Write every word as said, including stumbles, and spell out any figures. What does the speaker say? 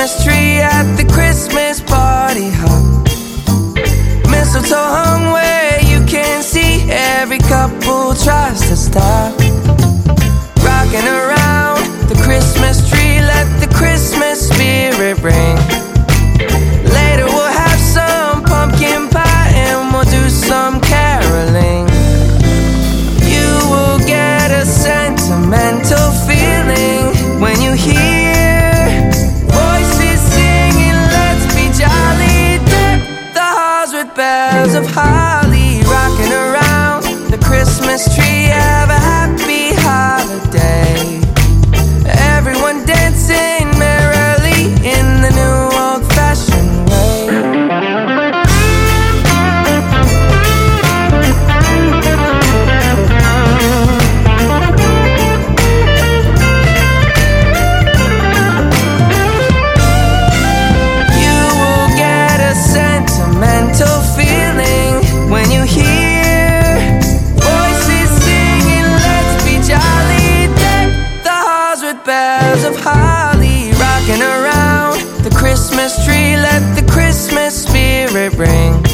Christmas tree at the Christmas party hop. Mistletoe hung where you can see, every couple tries to stop. Rocking around the Christmas tree, let the Christmas spirit ring. Later we'll have some pumpkin pie and we'll do some caroling. You will get a sentimental feeling when you hear voices singing, let's be jolly. Deck the halls with bells of holly. Rocking around the Christmas tree, have a happy holiday. Everyone dancing merrily in the new old-fashioned way. You will get a sentimental feeling when you hear voices singing, let's be jolly. Deck the halls with bells of holly. Rocking around the Christmas tree, let the Christmas spirit ring.